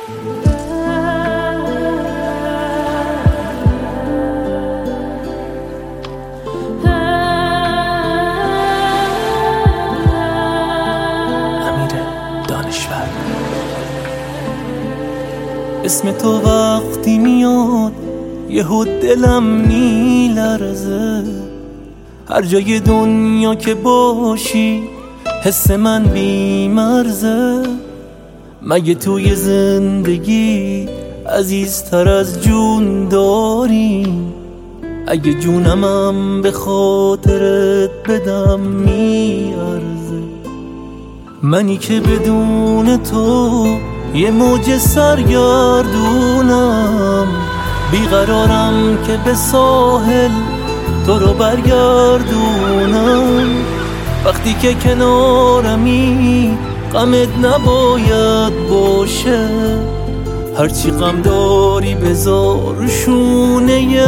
اسم تو وقتی میاد یهو دلم میلرزه، هر جای دنیا که باشی حس من بی‌مرزه. مگه توی زندگی عزیزتر از جون داری؟ اگه جونمم به خاطرت بدم میارزه. منی که بدون تو یه موج سرگردونم، بیقرارم که به ساحل تو رو برگردونم. وقتی که کنارمی غمت نباید باشه، هرچی غم داری بذار شونه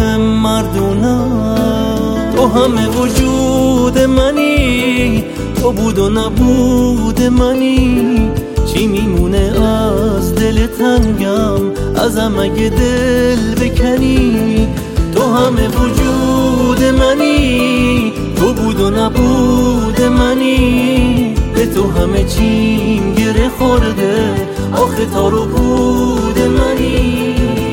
مردونم. تو همه وجود منی، تو بود و نبود منی، چی میمونه از دل تنگم ازم اگه دل بکنی؟ تو همه وجود منی، تو بود و نبود منی، به تو همه چیم گره خورده، آخه تا رو بود منی.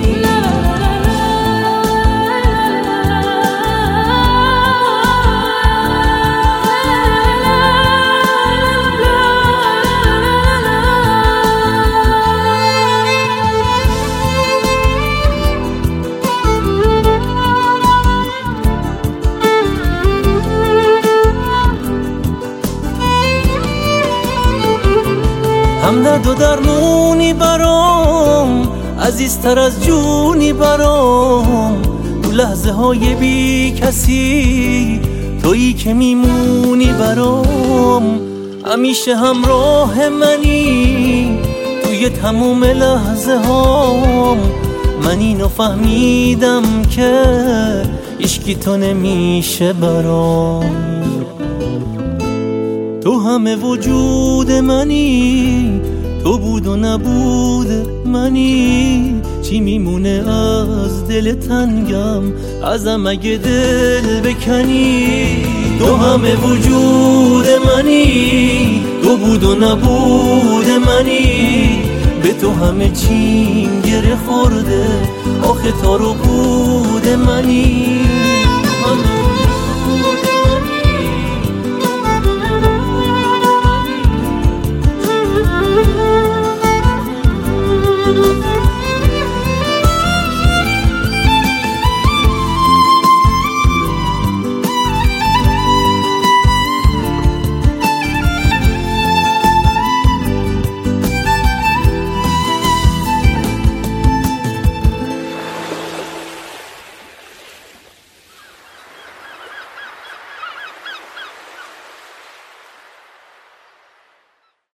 همدرد و درمونی برام، عزیزتر از جونی برام. تو لحظه های بی کسی تویی که میمونی برام. همیشه همراه منی توی تموم لحظه هام. من اینو فهمیدم که عشقی تو نمیشه برام. تو همه وجود منی، تو بود و نبود منی، چی میمونه از دل تنگم ازم اگه دل بکنی؟ تو همه وجود منی، تو بود و نبود منی، به تو همه چیم گره خورده، آخه تا رو بود منی.